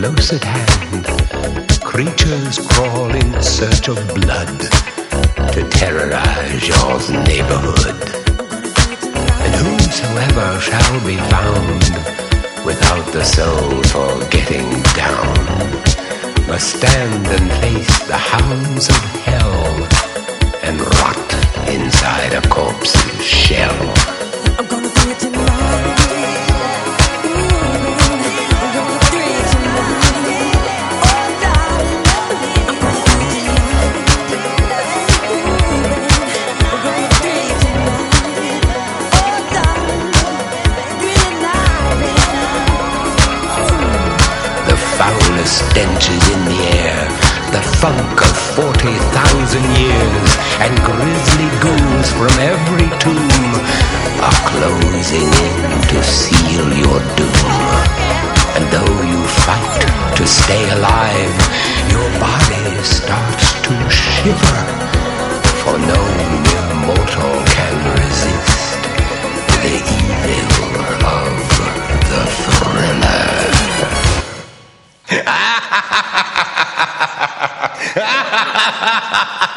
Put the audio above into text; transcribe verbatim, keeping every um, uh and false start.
close at hand, creatures crawl in search of blood to terrorize your neighborhood. And whosoever shall be found without the soul for getting down must stand and face the hounds of hell and rot inside a corpse's shell. I'm gonna do it tonight. Stench is in the air, the funk of forty thousand years, and grisly ghouls from every tomb are closing in to seal your doom. And though you fight to stay alive, your body starts to shiver, for no mere mortal can resist the evil of the thriller. Ha ha ha ha ha ha ha ha ha ha ha ha ha ha ha